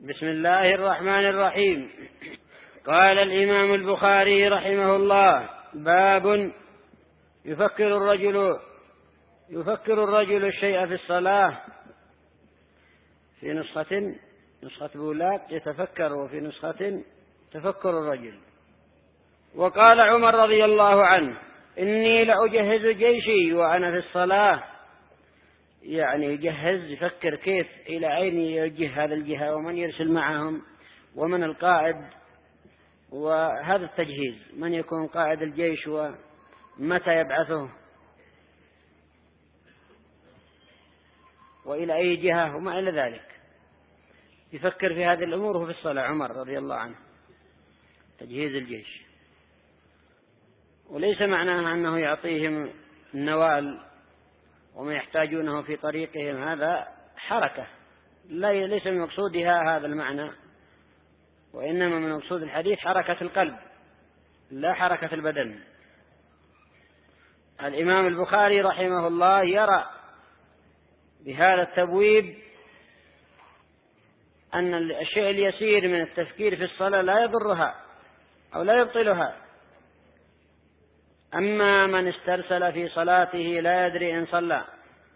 بسم الله الرحمن الرحيم. قال الإمام البخاري رحمه الله: باب يفكر الرجل الشيء في الصلاة. في نسخة بولاق يتفكر، وفي نسخة تفكر الرجل. وقال عمر رضي الله عنه: إني لأجهز جيشي وأنا في الصلاة. يعني يجهز، يفكر كيف إلى أين يوجه هذا الجهة، ومن يرسل معهم، ومن القائد، وهذا التجهيز، من يكون قائد الجيش ومتى يبعثه وإلى أي جهة وما إلى ذلك. يفكر في هذه الأمور وهو في الصلاة عمر رضي الله عنه، تجهيز الجيش. وليس معناه أنه يعطيهم النوال وما يحتاجونه في طريقهم، هذا حركة، ليس من مقصودها هذا المعنى، وإنما من مقصود الحديث حركة القلب لا حركة البدن. الإمام البخاري رحمه الله يرى بهذا التبويب أن الشيء اليسير من التفكير في الصلاة لا يضرها أو لا يبطلها. أما من استرسل في صلاته لا يدري إن صلى،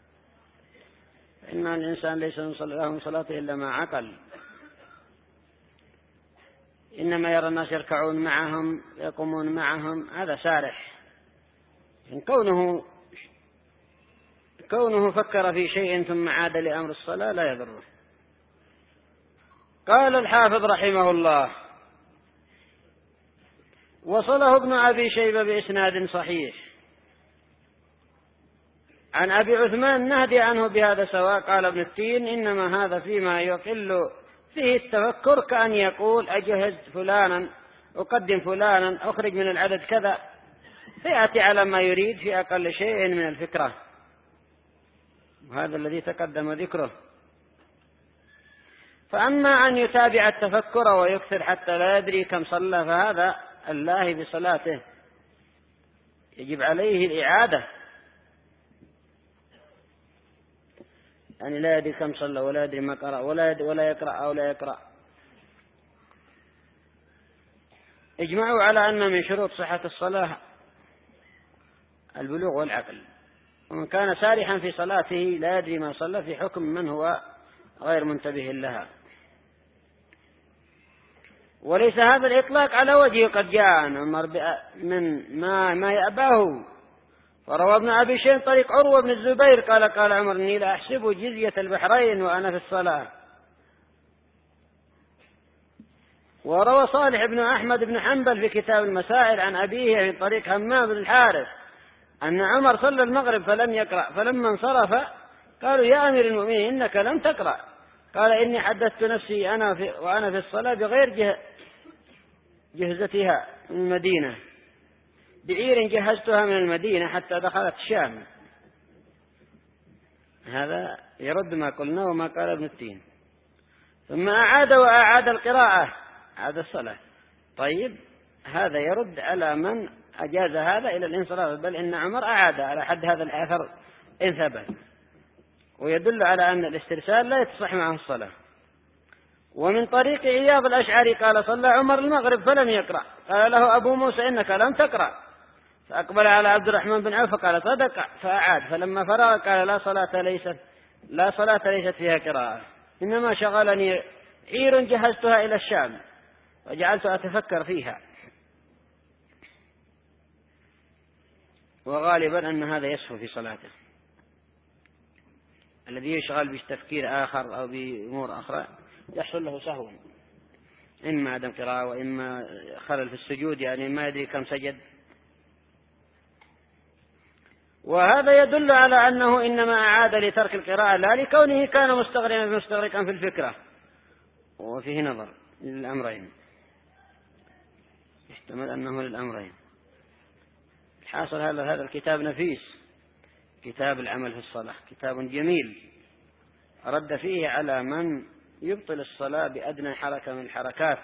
إن الإنسان ليس له من صلاته إلا ما عقل، إنما يرى الناس يركعون معهم يقومون معهم، هذا سارح. إن كونه فكر في شيء ثم عاد لأمر الصلاة لا يضره. قال الحافظ رحمه الله: وصله ابن أبي شيبة بإسناد صحيح عن أبي عثمان النهدي عنه بهذا سواء. قال ابن التين: إنما هذا فيما يقل فيه التفكر، كأن يقول أجهز فلانا، أقدم فلانا، أخرج من العدد كذا، فيأتي على ما يريد في أقل شيء من الفكرة، وهذا الذي تقدم ذكره. فأما أن يتابع التفكر ويكثر حتى لا يدري كم صلى، فهذا اللاهي بصلاته، يجب عليه الإعادة، يعني لا يدري كم صلى ولا يدري ما قرأ ولا يقرأ أو لا يقرأ. اجمعوا على أن من شروط صحة الصلاة البلوغ والعقل، ومن كان سارحا في صلاته لا يدري ما صلى في حكم من هو غير منتبه لها. وليس هذا الإطلاق على وجه قد جاء من ما يأباه. وروى ابن أبي شيبة طريق عروة بن الزبير قال عمر: إني لا أحسب جزية البحرين وأنا في الصلاة. وروى صالح بن أحمد بن حنبل في كتاب المسائل عن أبيه من طريق همام بن الحارث أن عمر صلى المغرب فلم يقرأ، فلما انصرف قالوا: يا أمير المؤمنين إنك لم تقرأ. قال: إني حدثت نفسي وأنا في الصلاة بغير جهزتها من المدينة، بعير جهزتها من المدينة حتى دخلت الشام. هذا يرد ما قلنا وما قال ابن التين. ثم أعاد القراءة، عاد الصلاة. طيب، هذا يرد على من أجاز هذا إلى الانصراف، بل إن عمر أعاد على حد هذا الأثر إن ثبت، ويدل على أن الاسترسال لا يتصح معه الصلاة. ومن طريق إياض الأشعري قال: صلى عمر المغرب فلم يقرأ. قال له أبو موسى: إنك لم تقرأ. فأقبل على عبد الرحمن بن عوف فقال: صدق. فأعاد، فلما فرغ قال: لا صلاة ليست فيها قراءة، إنما شغلني عير جهزتها إلى الشام وجعلت أتفكر فيها. وغالبا أن هذا يسهو في صلاته، الذي يشغل بتفكير آخر أو بأمور أخرى يحصل له سهو، إما عدم قراءة وإما خلل في السجود، يعني ما يدري كم سجد. وهذا يدل على أنه إنما أعاد لترك القراءة لا لكونه كان مستغرقا في الفكرة. وفيه نظر للأمرين، يحتمل أنه للأمرين. حاصل هذا الكتاب نفيس، كتاب العمل في الصلاة، كتاب جميل رد فيه على من يبطل الصلاة بأدنى حركة من الحركات،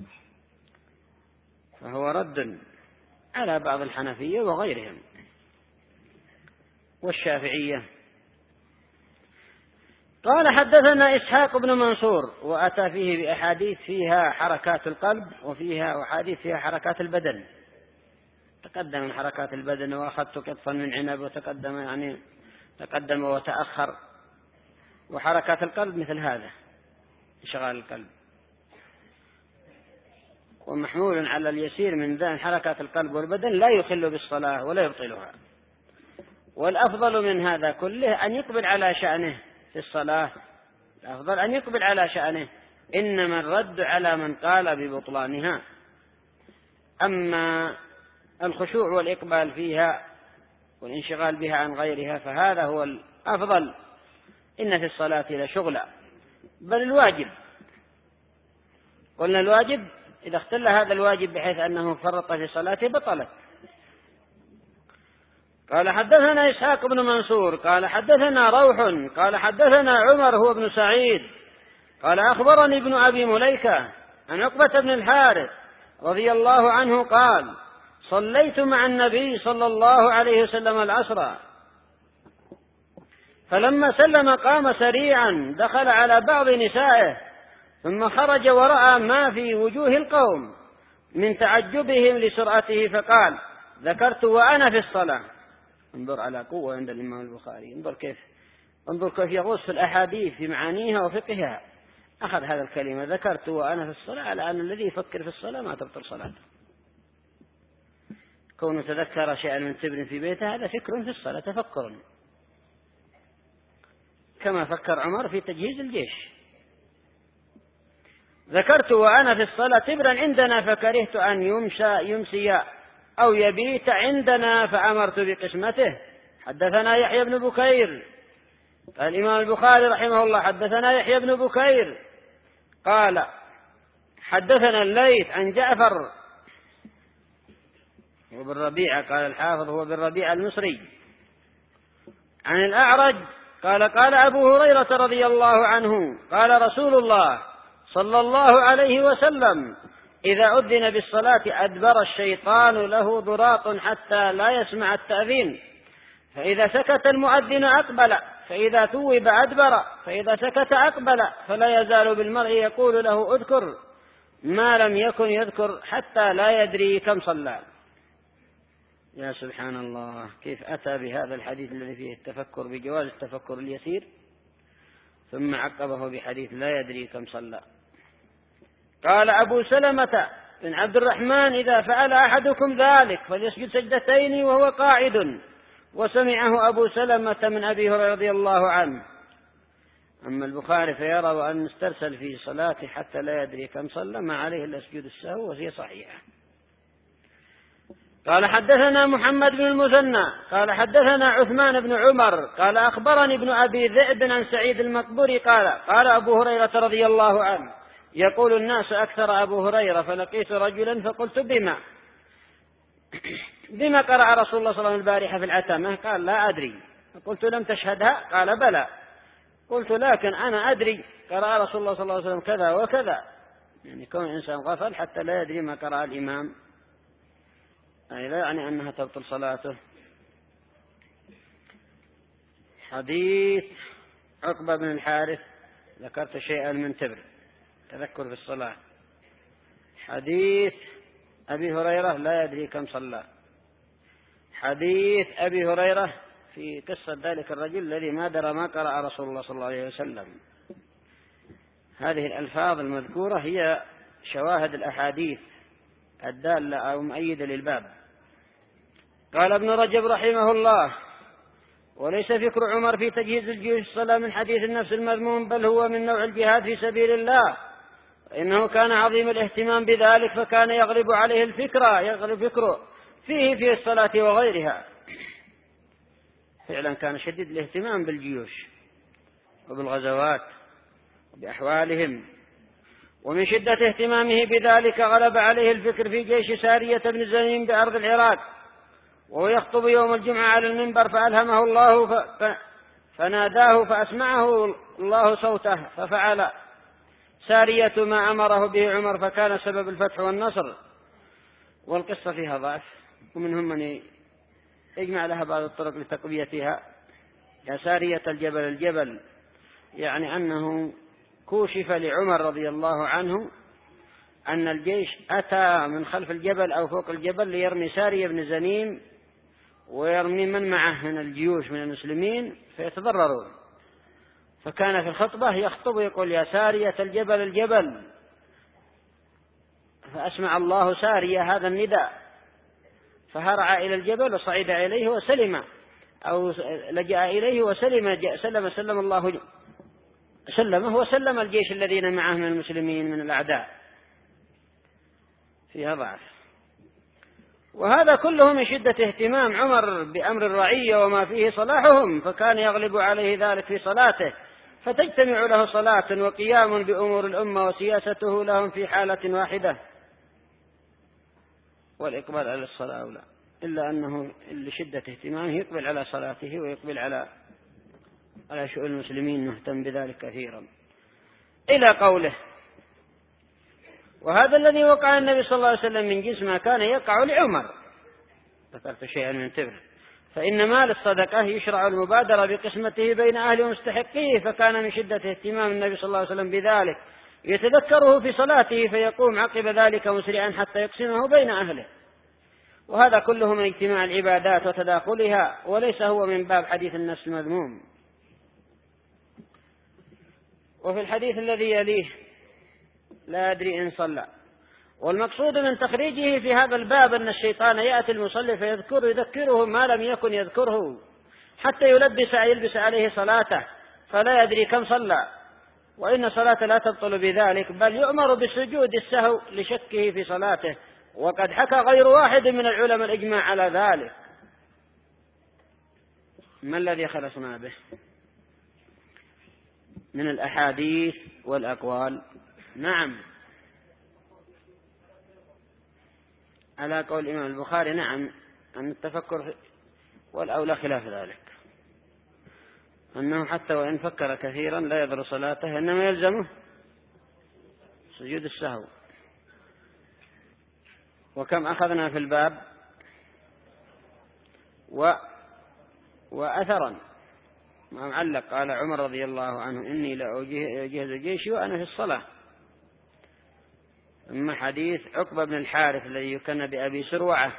فهو رد على بعض الحنفية وغيرهم والشافعية. قال حدثنا إسحاق بن منصور وأتى فيه بأحاديث فيها حركات القلب وفيها أحاديث فيها حركات البدن. تقدم من حركات البدن وأخذت قطفا من عنب، وتقدم يعني تقدم وتأخر. وحركات القلب مثل هذا انشغال القلب، ومحمول على اليسير من ذا حركات القلب والبدن لا يخل بالصلاة ولا يبطلها. والأفضل من هذا كله أن يقبل على شأنه في الصلاة، الأفضل أن يقبل على شأنه، إنما الرد على من قال ببطلانها. أما الخشوع والإقبال فيها والانشغال بها عن غيرها فهذا هو الأفضل. إن في الصلاة لشغلا، بل الواجب، قلنا الواجب إذا اختل هذا الواجب بحيث أنه فرط في صلاته بطلت. قال حدثنا إسحاق بن منصور قال حدثنا روح قال حدثنا عمر هو ابن سعيد قال أخبرني ابن أبي مليكة عن عقبة بن الحارث رضي الله عنه قال صليت مع النبي صلى الله عليه وسلم العصر، فلما سلم قام سريعا دخل على بعض نسائه، ثم خرج ورأى ما في وجوه القوم من تعجبهم لسرعته فقال ذكرت وأنا في الصلاة. انظر على قوة عند الإمام البخاري، انظر كيف يغوص في الأحاديث في معانيها وفقهها. أخذ هذا الكلمة ذكرت وأنا في الصلاة على أن الذي يفكر في الصلاة ما تبطل صلاته. كونه تذكر شيئا من تبر في بيته هذا فكر في الصلاة، تفكر، كما فكر عمر في تجهيز الجيش. ذكرت وأنا في الصلاة تبرا عندنا فكرهت أن يمسي أو يبيت عندنا فأمرت بقسمته. حدثنا يحيى بن بكير، قال الإمام البخاري رحمه الله حدثنا يحيى بن بكير قال حدثنا الليث عن جعفر وبالربيع، قال الحافظ هو بالربيع المصري، عن الأعرج قال قال أبو هريرة رضي الله عنه قال رسول الله صلى الله عليه وسلم إذا أذن بالصلاة أدبر الشيطان له ضراط حتى لا يسمع التأذين، فإذا سكت المؤذن أقبل، فإذا توب أدبر، فإذا سكت أقبل، فلا يزال بالمرء يقول له اذكر ما لم يكن يذكر حتى لا يدري كم صلى. يا سبحان الله، كيف أتى بهذا الحديث الذي فيه التفكر بجواز التفكر اليسير ثم عقبه بحديث لا يدري كم صلى. قال أبو سلمة بن عبد الرحمن إذا فعل أحدكم ذلك فليسجد سجدتين وهو قاعد، وسمعه أبو سلمة من أبي هريرة رضي الله عنه. أما البخاري فيرى وأن استرسل في صلاته حتى لا يدري كم صلى ما عليه إلا سجود السهو، وهي صحيحة. قال حدثنا محمد بن المثنى قال حدثنا عثمان بن عمر قال أخبرني ابن أبي ذئب عن سعيد المقبري قال أبو هريرة رضي الله عنه يقول الناس أكثر أبو هريرة، فلقيت رجلا فقلت بما قرأ رسول الله صلى الله عليه وسلم البارحة في العتمة؟ قال لا أدري. قلت لم تشهدها؟ قال بلى. قلت لكن أنا أدري قرأ رسول الله صلى الله عليه وسلم كذا وكذا، يعني كون إنسان غفل حتى لا يدري ما قرأ الإمام أي لا يعني أنها تبطل صلاته. حديث عقبة بن الحارث ذكرت شيئا من تبر تذكر في الصلاة. حديث أبي هريرة لا يدري كم صلى. حديث أبي هريرة في قصة ذلك الرجل الذي ما درى ما قرأ رسول الله صلى الله عليه وسلم. هذه الألفاظ المذكورة هي شواهد الأحاديث الدالة أو مؤيدة للباب. قال ابن رجب رحمه الله وليس فكر عمر في تجهيز الجيوش الصلاة من حديث النفس المذموم، بل هو من نوع الجهاد في سبيل الله، إنه كان عظيم الاهتمام بذلك، فكان يغلب عليه فكره فيه في الصلاة وغيرها. فعلا كان شديد الاهتمام بالجيوش وبالغزوات وبأحوالهم، ومن شدة اهتمامه بذلك غلب عليه الفكر في جيش سارية بن زميم بأرض العراق، وهو يخطب يوم الجمعة على المنبر فألهمه الله فناداه فأسمعه الله صوته، ففعل سارية ما أمره به عمر، فكان سبب الفتح والنصر. والقصة فيها ضعف، ومنهم من يجمع لها بعض الطرق لتقويتها. يا سارية الجبل يعني أنه كوشف لعمر رضي الله عنه أن الجيش أتى من خلف الجبل أو فوق الجبل ليرمي سارية بن زنيم ويرمي من معه من الجيوش من المسلمين فيتضررون، فكان في الخطبة يخطب ويقول: يا سارية الجبل الجبل، فأسمع الله سارية هذا النداء، فهرع إلى الجبل وصعد إليه وسلم، أو لجأ إليه سلمه وسلم الجيش الذين معه من المسلمين من الأعداء فيها ضعف. وهذا كله من شدة اهتمام عمر بأمر الرعية وما فيه صلاحهم، فكان يغلب عليه ذلك في صلاته، فتجتمع له صلاة وقيام بأمور الأمة وسياسته لهم في حالة واحدة، والإقبال على الصلاة أولى، إلا أنه لشدة اهتمامه يقبل على صلاته ويقبل على شؤون المسلمين، مهتم بذلك كثيرا، إلى قوله: وهذا الذي وقع النبي صلى الله عليه وسلم من جنس ما كان يقع لعمر. ذكرت شيئا من تبر. فإن مال الصدقة يشرع المبادرة بقسمته بين أهله ومستحقيه، فكان من شدة اهتمام النبي صلى الله عليه وسلم بذلك يتذكره في صلاته، فيقوم عقب ذلك مسرعا حتى يقسمه بين أهله. وهذا كله من اجتماع العبادات وتداخلها، وليس هو من باب حديث النفس المذموم. وفي الحديث الذي يليه: لا أدري إن صلى. والمقصود من تخريجه في هذا الباب أن الشيطان يأتي المصلي يذكره ما لم يكن يذكره، حتى يلبس عليه صلاته فلا يدري كم صلى، وإن صلاة لا تبطل بذلك، بل يؤمر بسجود السهو لشكه في صلاته، وقد حكى غير واحد من العلماء الإجماع على ذلك. ما الذي خلصنا به من الأحاديث والأقوال؟ نعم، على قول الإمام البخاري، نعم، أن التفكر والأولى خلاف ذلك، أنه حتى وإن فكر كثيرا لا يضر صلاته، إنما يلزمه سجود السهو. وكم أخذنا في الباب؟ وأثرا ما معلق. قال عمر رضي الله عنه: إني لأجهز جيشي وأنا في الصلاة. أما حديث عقبة بن الحارث الذي يكن بأبي سروعة،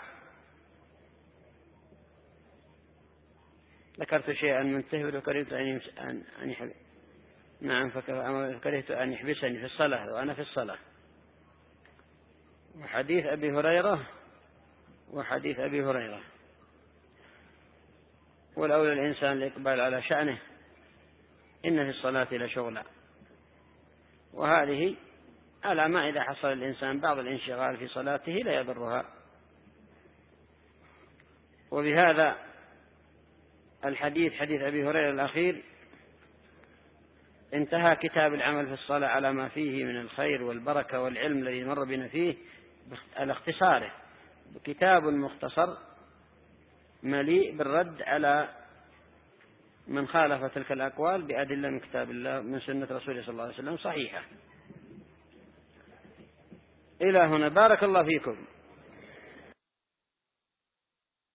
ذكرت شيئا منتهي وكرهت أن يحب. نعم، فكرهت أن يحبسني في الصلاة وأنا في الصلاة. وحديث أبي هريرة والأولى الإنسان الإقبال على شأنه، إن في الصلاة لشغلا. وهذه على ما إذا حصل الإنسان بعض الانشغال في صلاته لا يضرها. وبهذا الحديث، حديث أبي هريرة الأخير، انتهى كتاب العمل في الصلاة على ما فيه من الخير والبركة والعلم الذي مر بنا فيه على اختصاره، كتاب مختصر مليء بالرد على من خالف تلك الأقوال بأدلة من كتاب الله من سنة رسوله صلى الله عليه وسلم صحيحة. إلى هنا، بارك الله فيكم.